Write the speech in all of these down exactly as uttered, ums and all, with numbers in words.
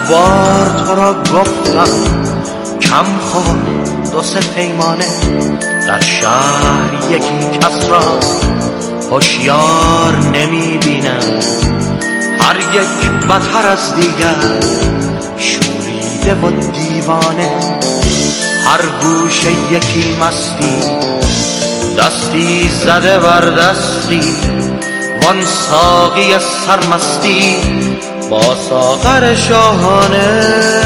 بار تو را گفتم کم خور دو سه پیمانه، در شهر یکی کس را هوشیار نمی بینم، هر یک بدتر از دیگر شوریده و دیوانه. هر گوشه یکی مستی، دستی زده بر دستی، وان ساقی سرمستی با ساغر شاهانه.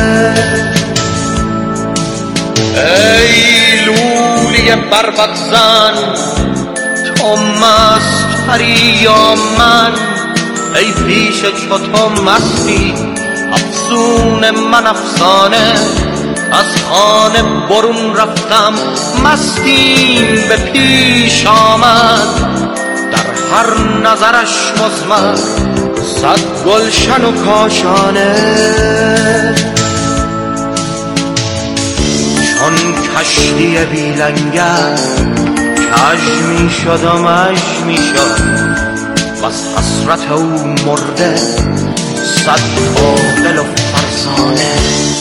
ای لولی بربط زن تو مستری یا من، ای پیش چو تو مستی افسون من افسانه. از خانه برون رفتم مستیم به پیش آمد، در هر نظرش مزمر صد گلشن و کاشانه. چون کشتی بی لنگر کج می شد و مش می شد، بس حسرت او مرده صد عاقل و فرزانه.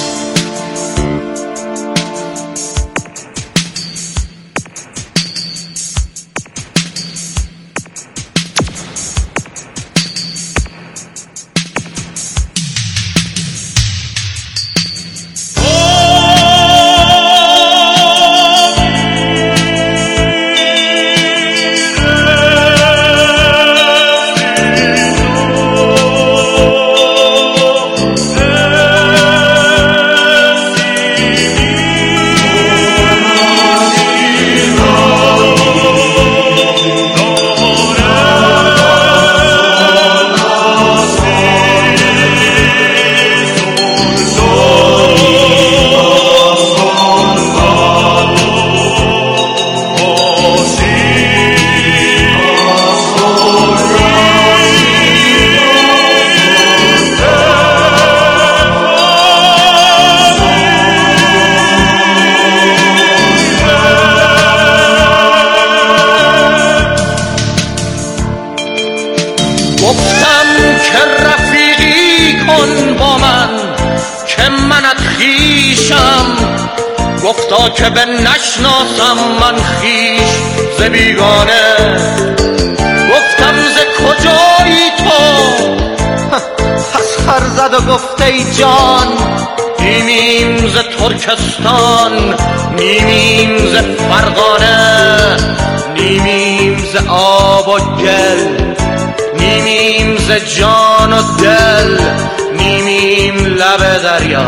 گفتم که رفیقی کن با من که منت خویشم، گفتا که به نشناسم من خویش ز بیگانه. گفتم ز کجایی تو؟ پس خر زد و گفت ای جان نیمیم ز ترکستان، نیمیم ز فرغانه، نیمیم ز آب و گل، نیمیم ز جان و دل، نیمیم لب دریا،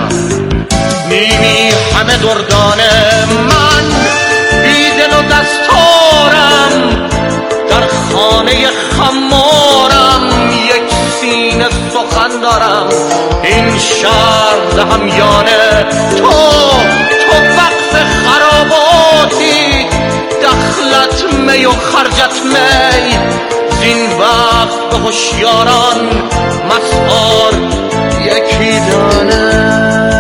نیمی همه دردانه. من بیدل و دستارم در خانه خمارم، یک سینه سخن دارم این شهر ز همیانه. تو تو وقت خراباتی دخلت می و خرجت می، این وقت به هوشیاران مسحار یکی دانه.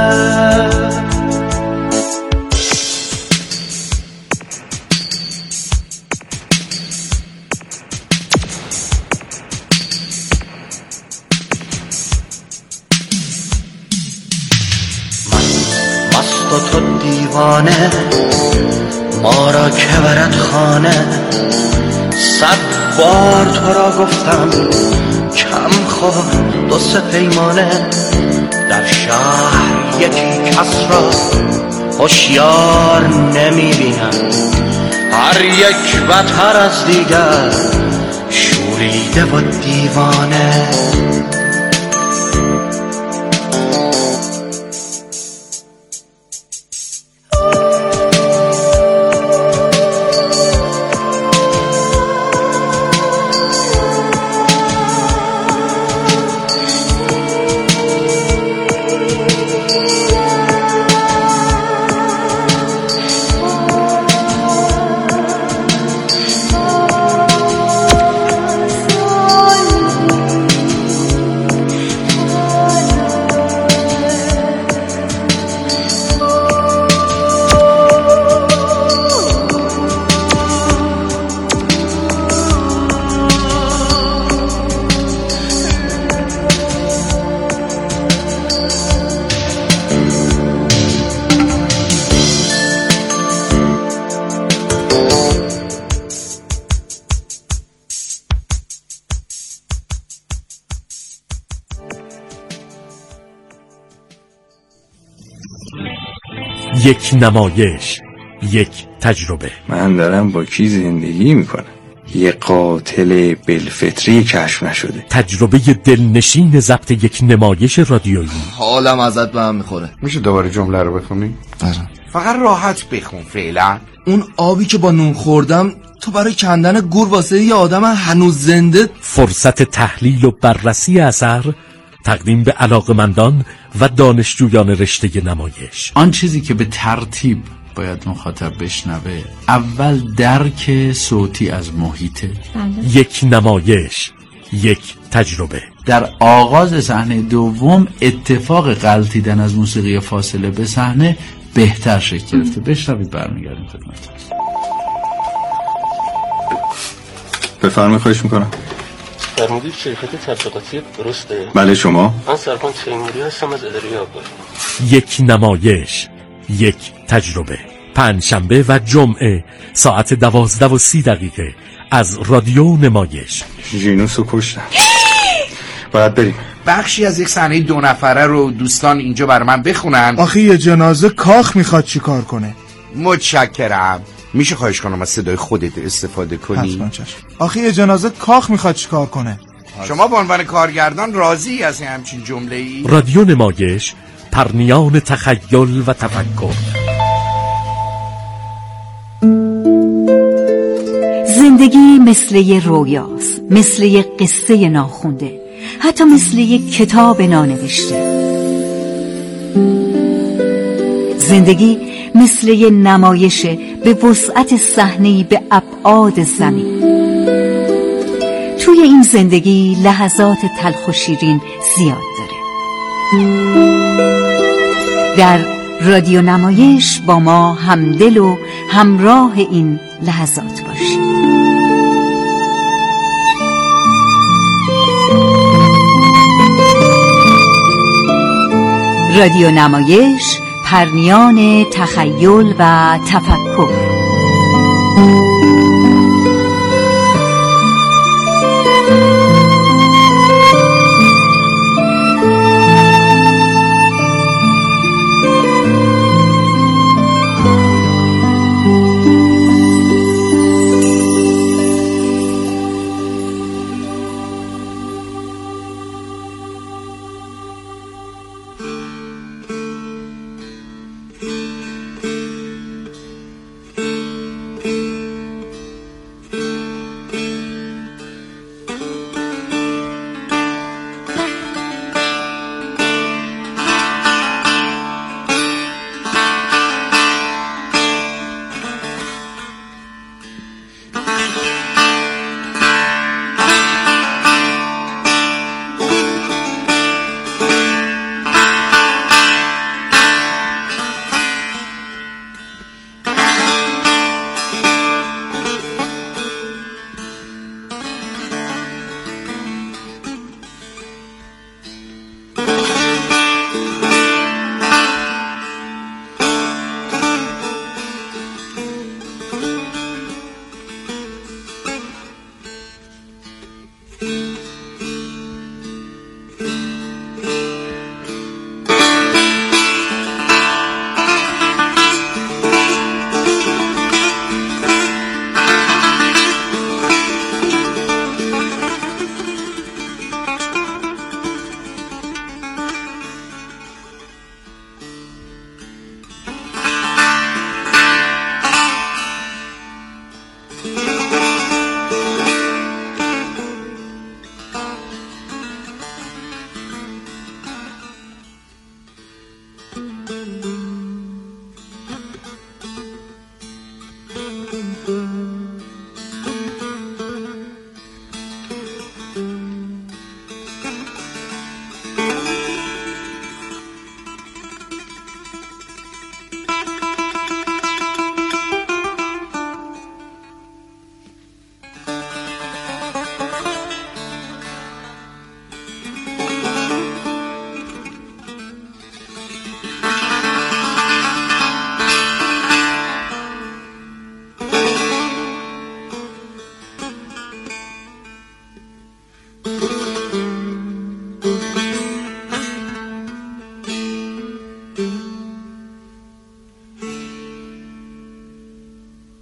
من مست و تو دیوانه، ما را که برد خانه. صد بار تو را گفتم کم خور دو سه پیمانه، در شهر یکی کس را هوشیار نمی بینم، هر یک بدتر از دیگر شوریده و دیوانه. یک نمایش، یک تجربه. من دارم با کی زندگی میکنم؟ یه قاتل بالفطری کشف نشده. تجربه دلنشین ضبط یک نمایش رادیویی. حالم ازت به هم میخوره. میشه دوباره جمله رو بخونی؟ آره. فقط راحت بخون فعلا. اون آبی که با نون خوردم تو برای کندن گور واسه یه آدم هنوز زنده. فرصت تحلیل و بررسی اثر تقدیم به علاقمندان و دانشجویان رشته نمایش. آن چیزی که به ترتیب باید مخاطب بشنوه، اول درک صوتی از محیطه. بله. یک نمایش، یک تجربه. در آغاز صحنه دوم اتفاق غلطیدن از موسیقی فاصله به صحنه بهتر شکل گرفته. بشنوید برمیگردیم خدمتتون. بفرمایید، خواهش میکنم. فرمودید شرکت تبلیغاتی درسته؟ بله، شما؟ من سرپان تیموری هستم از اداره آباد. یک نمایش، یک تجربه. پنج شنبه و جمعه ساعت دوازده و سی دقیقه از رادیو نمایش. ژینوسو کشتن. باید بریم. بخشی از یک صحنه دو نفره رو دوستان اینجا برای من بخونن. آخه یه جنازه کاخ میخواد چی کار کنه؟ متشکرم. میشه خواهش کنم از صدای خودت استفاده کنی؟ حتما چشم. آخه یه جنازه کاخ میخواد چی کار کنه؟ شما به عنوان کارگردان راضی از همچین جمله‌ای؟ رادیو نمایش، پرنیان تخیل و تفکر. زندگی مثل یه رویاست، مثل یه قصه ناخونده، حتی مثل یه کتاب نانوشته. زندگی مثل یه نمایشه به وسعت صحنه‌ای به ابعاد زمین. توی این زندگی لحظات تلخ و شیرین زیاد داره. در رادیو نمایش با ما همدل و همراه این لحظات باشید. رادیو نمایش، پرنیان تخیل و تفکر.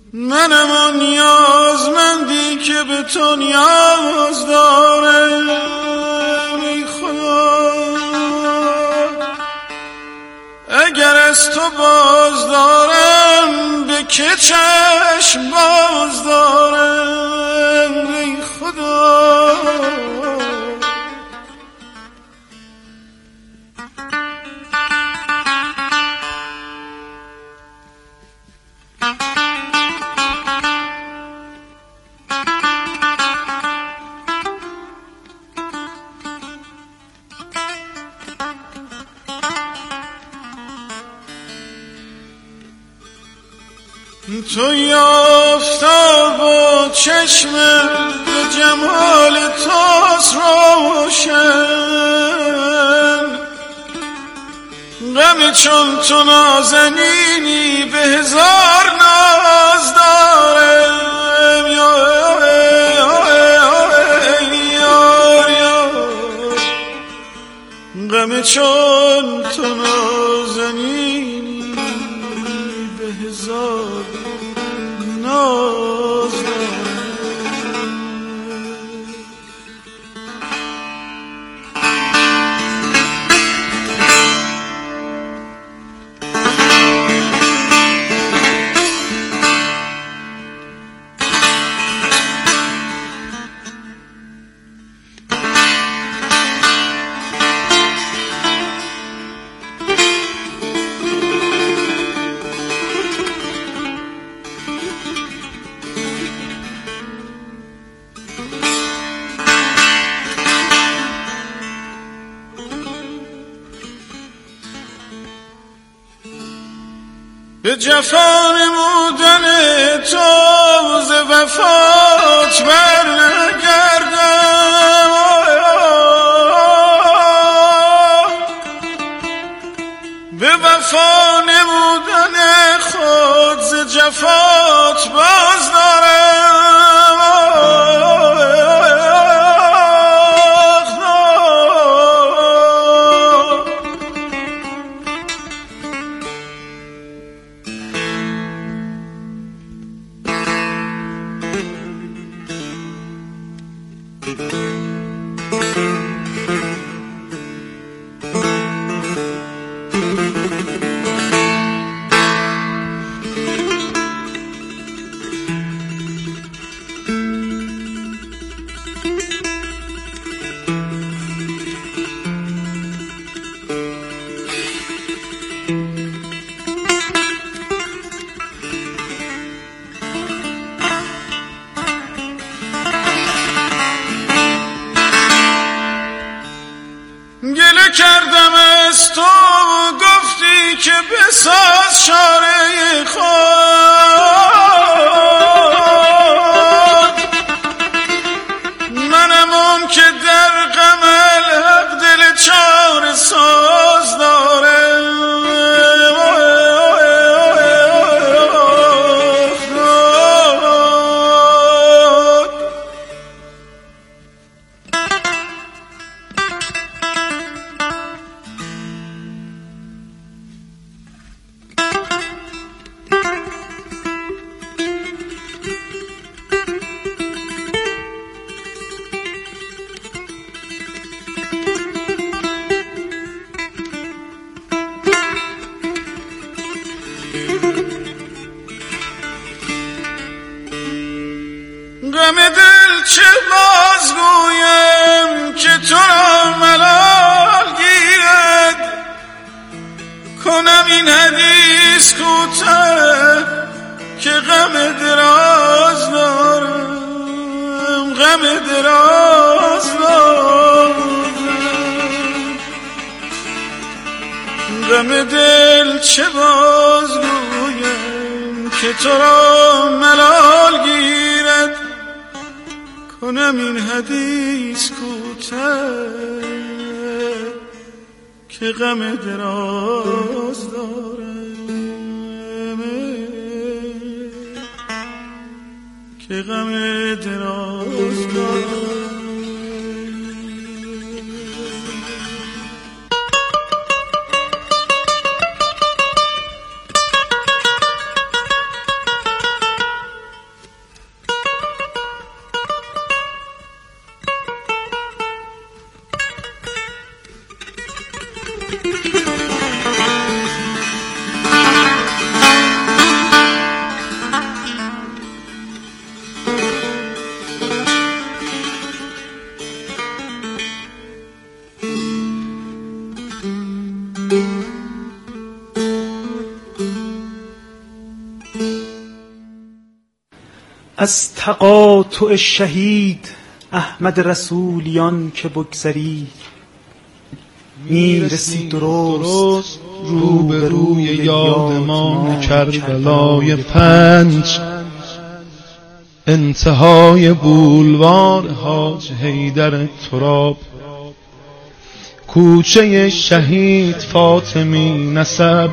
منم آن نیازمندی که به تو نیاز دارم. ای خدا اگر از تو باز دارم به که چشم باز دارم. ای خدا تو یافتاب و چشم به جمال تاس روشن. غم چون تو نازنینی به هزار ناز دارم. یار یار غم چون تو نازنینی به هزار ناز دارم. به جفا نمودن تو ز وفات بر نگردم. به وفا نمودن خود ز جفات باز دارم. کردم از تو گفتی که بساز چاره خود. منم اون که در غم الحق دل چاره ساز دارم. غم دل چه بازگویم که تو را ملال گیرد. کنم این حدیث کوتاه که غم دراز دارم. غم دراز دارم. غم دل چه بازگویم که تو را ملال گیرد. کنم این حدیث کوتاه که غم دراز دارم. که غم دراز دارم. از تقاطع شهید احمد رسولیان که بگذری میرسی درست رو به روی یاد ما کربلای پنج، انتهای بولوار حاج حیدر تراب، کوچه شهید فاطمی نسب،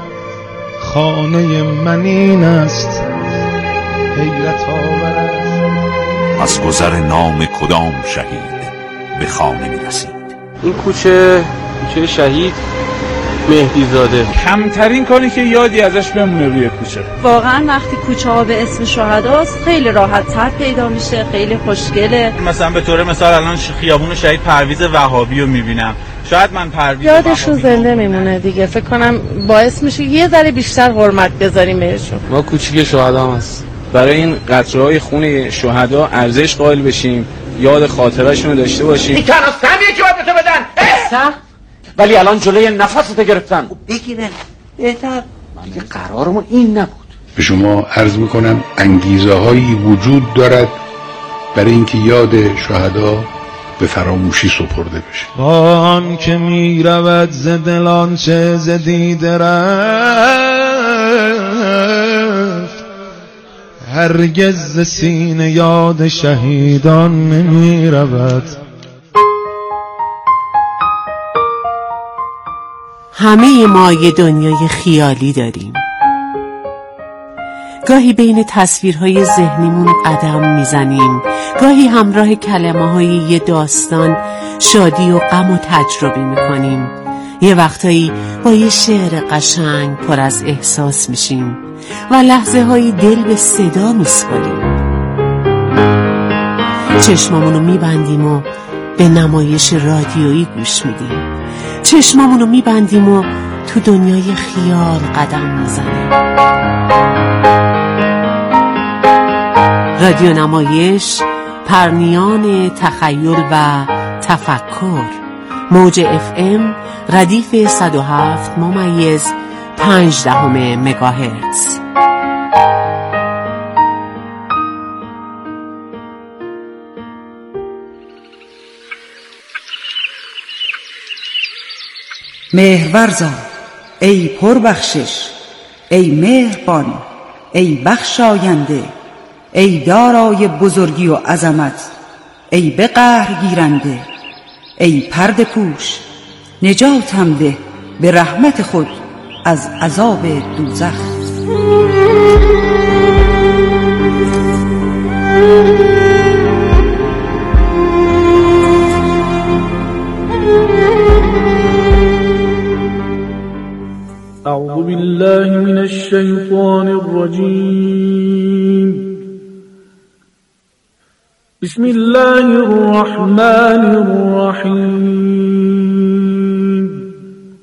خانه من این است حیرت آور. از گذر نام کدام شهید به خانه می رسید؟ این کوچه کوچه شهید مهدی زاده. کمترین کاری که یادی ازش بمونه روی کوچه. واقعا وقتی کوچه ها به اسم شهداست خیلی راحت تر پیدا میشه، خیلی خوشگله. مثلا به طور مثال الان خیابون شهید پرویز وهابی رو میبینم، شاید من پرویز یادشون زنده میمونه دیگه. فکر کنم باعث میشه یه ذره بیشتر حرمت بذاریم بهشون. ما کوچیک شهدا هست، برای این قطره‌های خون شهدا ارزش قائل بشیم، یاد خاطره‌شون رو داشته باشیم. این تنها سهمیه که باید به تو بدن سخت، ولی الان جلوی نفستو گرفتن. بگیرن بهتر. دیگه قرارمون این نبود. به شما عرض میکنم انگیزه هایی وجود دارد برای اینکه یاد شهدا به فراموشی سپرده بشه. آن که می رود ز دلان چه ز دیده رفت، هرگز ز سینه یاد شهیدان نمی رود. همه ما یه دنیای خیالی داریم. گاهی بین تصویرهای ذهنیمون قدم میزنیم، گاهی همراه کلمه های یه داستان شادی و غم و تجربه میکنیم، یه وقتایی با یه شعر قشنگ پر از احساس میشیم و لحظه های دل به صدا میسپاریم. چشمامونو میبندیم و به نمایش رادیویی گوش میدیم، چشمامونو میبندیم و تو دنیای خیال قدم میزنیم. رادیو نمایش، پرنیان تخیل و تفکر، موج اف ام ردیف صد و هفت ممیز پنج دهم مگاهرتز. مهرورزا ای پربخشش، ای مهربان، ای بخشاینده، ای دارای بزرگی و عظمت، ای به قهر گیرنده، ای پرده پوش، نجاتم ده به رحمت خود از عذاب دوزخ. أعوذ بالله من الشيطان الرجيم. بسم الله الرحمن الرحيم.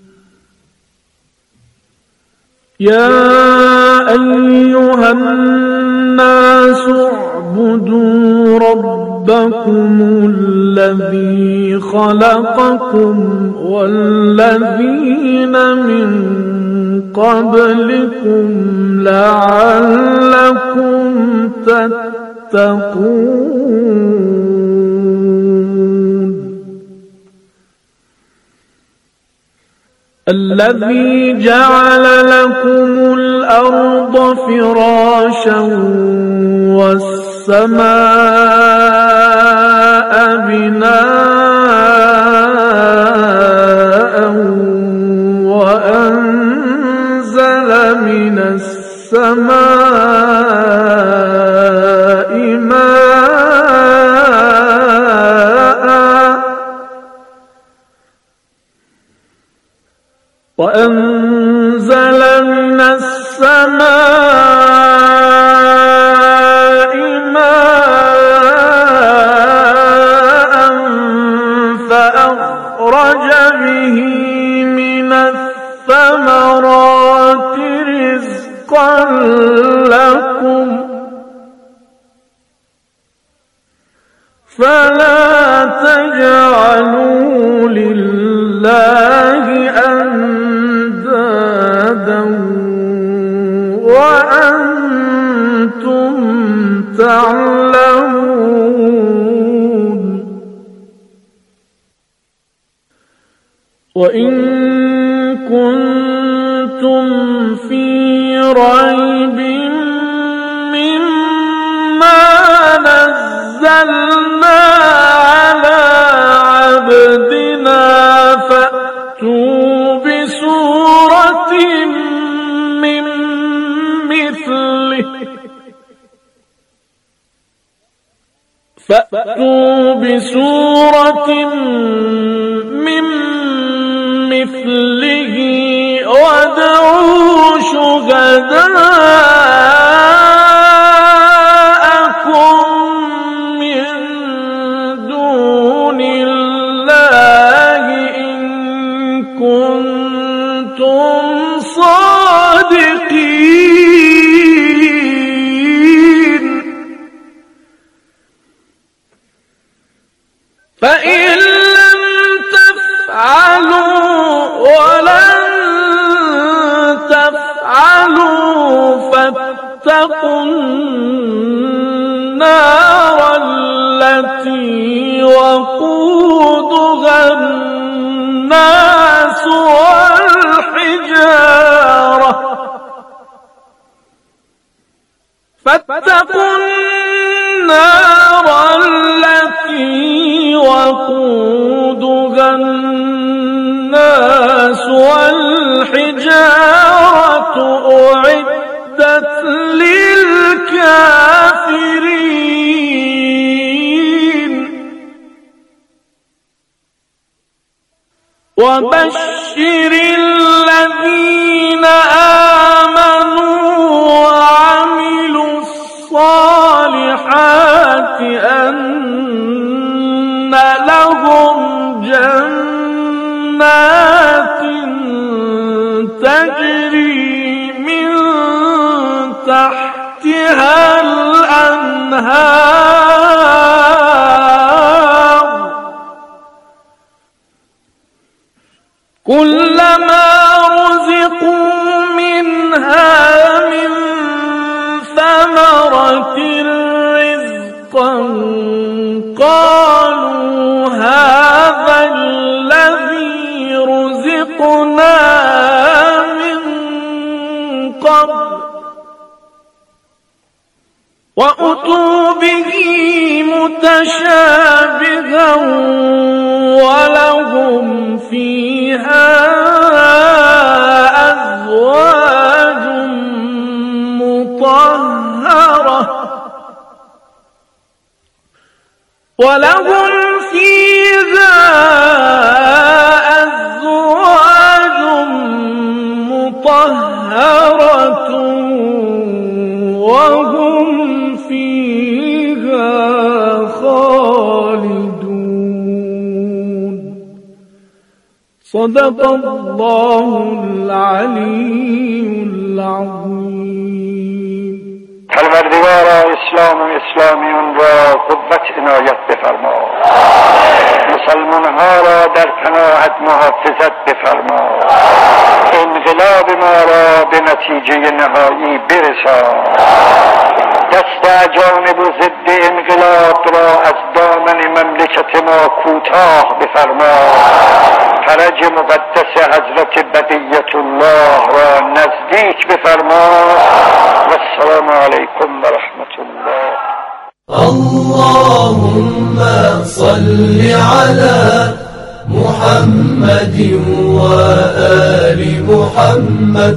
يا أيها الناس اعبدوا ربكم الذي خلقكم والذين من قبلكم لعلكم تتقون. الذي جعل لكم الأرض فراشا والسماء بناء وأنزل من السماء ماء وأنزل من السماء ماء فأخرج به من الثمرات رزقا لكم فلا تجعلوا لله أندادا وأنتم تعلمون وإن كنتم في ريب مما نزلنا على عبدنا فأتوا بسورة من مثله فأتوا بسورة من مثله وادعوا شهداءكم من دون الله إن كنتم صادقين فإن لم تفعلوا ولن تفعلوا فاتقوا النار التي وقودها الناس والحجارة فاتقوا النار التي وقودها الناس والحجارة أعدت للكافرين وبشر الذين آمنوا وعملوا الصالحات أن لهم جنات تجري من تحتها الأنهار كلما رزقوا منها من ثمرة رزقا قالوا هذا الذي رزقنا من قبل وأتوا به متشابها ولهم فيها أزواج مطهرة ولهم فيها أزواج مطهرة وهم فيها خالدون صدق الله العلي العظيم پروردگارا اسلام و اسلامیون را قوت عنایت بفرما مسلمان ها را در پناهت محافظت بفرما انقلاب ما را به نتیجه نهایی برسان دست اجانب و ضد انقلاب را از دامن مملکت ما کوتاه بفرما فرج مقدس حضرت بقیت الله را نزدیک بفرما و السلام علیکم و رحمت الله. اللهم صل على محمد وآل محمد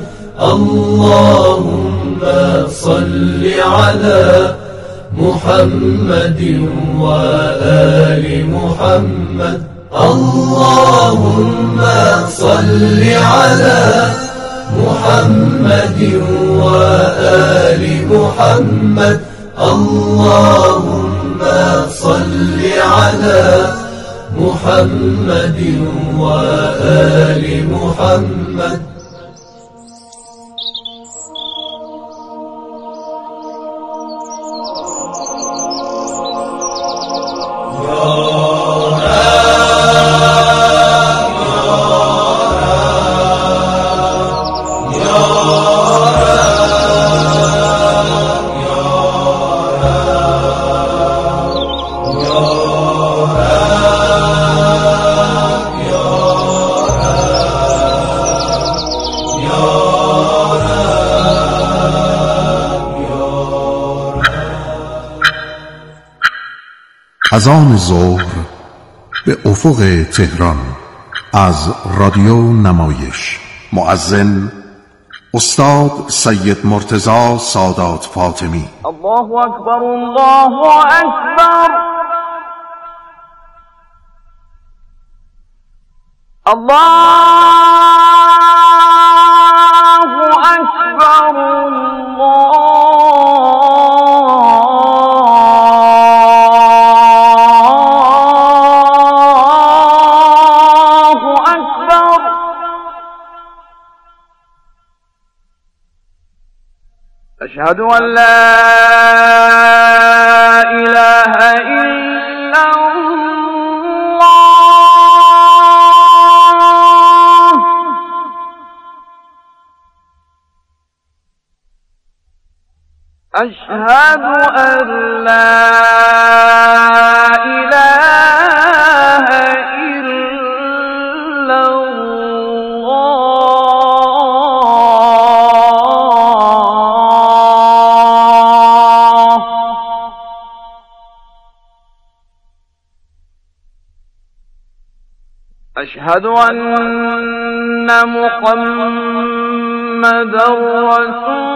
اللهم صل على محمد وآل محمد اللهم صل على محمد وآل محمد اللهم صل على محمد وآل محمد. يا از آن ظهر به افق تهران از رادیو نمایش. مؤذن استاد سید مرتضی سادات فاطمی. الله اکبر، الله اکبر، الله اکبر، الله اکبر. أشهد أن لا إله إلا الله. أشهد أن لا إله إلا الله. أشهد أن محمدا رسول